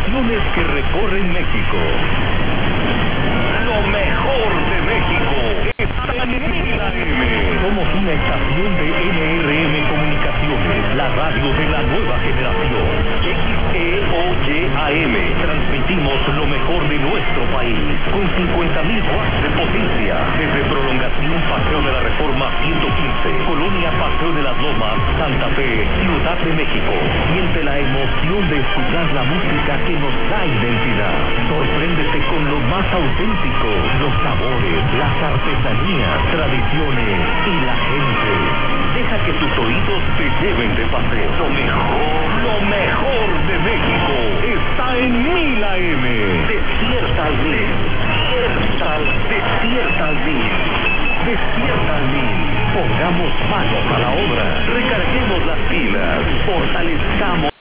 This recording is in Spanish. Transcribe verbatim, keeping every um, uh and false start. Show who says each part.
Speaker 1: estaciones que recorren México. Lo mejor de México está en Mil A M. Somos una estación de N R M Comunicaciones, la radio de la nueva generación. X E O Y A M. Transmitimos lo mejor de nuestro país con cincuenta mil watts de potencia desde Prolongación Paseo de la Reforma ciento quince, Colonia Paseo de las Lomas, Santa Fe, Ciudad de México. Siente la emoción de escuchar la música que nos da identidad. Sorpréndete con lo más auténtico, los sabores, las artesanías, tradiciones y la gente. Deja que tus oídos te lleven de paseo. Lo mejor, lo mejor de México está en Mil A M. Despierta al mil. Despierta al, despierta al mil. Despierta al mil. Pongamos manos a la obra. Recarguemos las pilas. Fortalezcamos